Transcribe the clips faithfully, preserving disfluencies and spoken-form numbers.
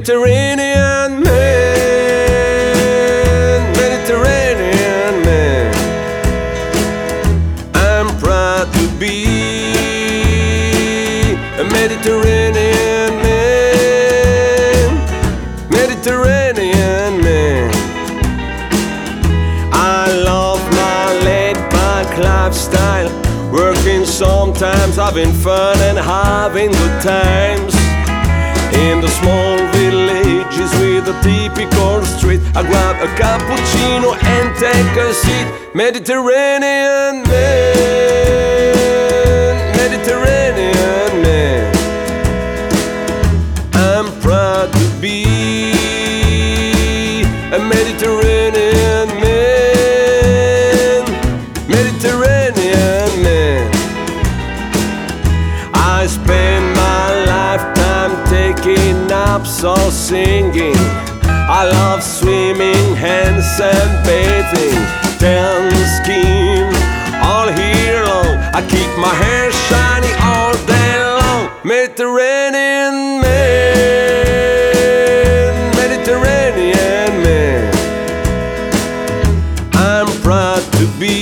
Mediterranean man, Mediterranean man. I'm proud to be a Mediterranean man, Mediterranean man. I love my laid-back lifestyle, working sometimes, having fun and having good times. In the small villages with a typical street, I grab a cappuccino and take a seat. Mediterranean man, Mediterranean man. I'm proud to be a Mediterranean man, Mediterranean man. I spend my lifetime taking naps or singing. I love swimming and sunbathing, tan skin all year long. I keep my hair shiny all day long. Mediterranean man, Mediterranean man. I'm proud to be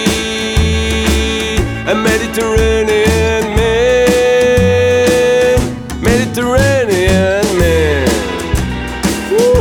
a Mediterranean man, Mediterranean man. Woo.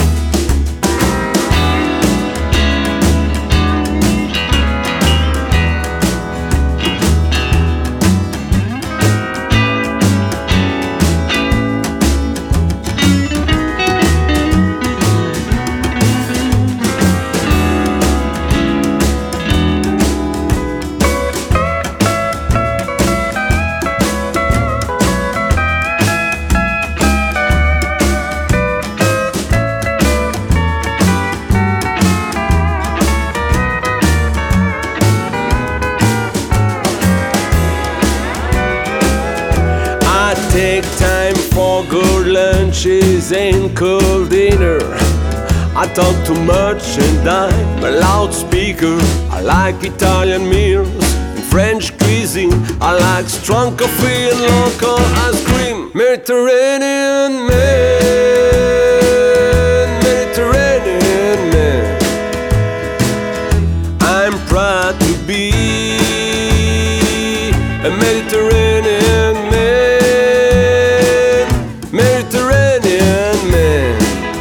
Take time for good lunches and cool dinner. I talk too much and I'm a loudspeaker. I like Italian meals and French cuisine. I like strong coffee and local ice cream. Mediterranean man, Mediterranean man. I'm proud to be a Mediterranean man, Mediterranean man.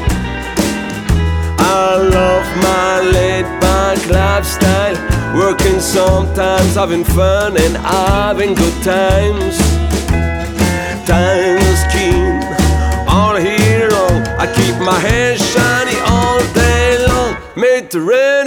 I love my laid-back lifestyle, working sometimes, having fun and having good times. Tan skin all year long. I keep my hair shiny all day long. Mediterranean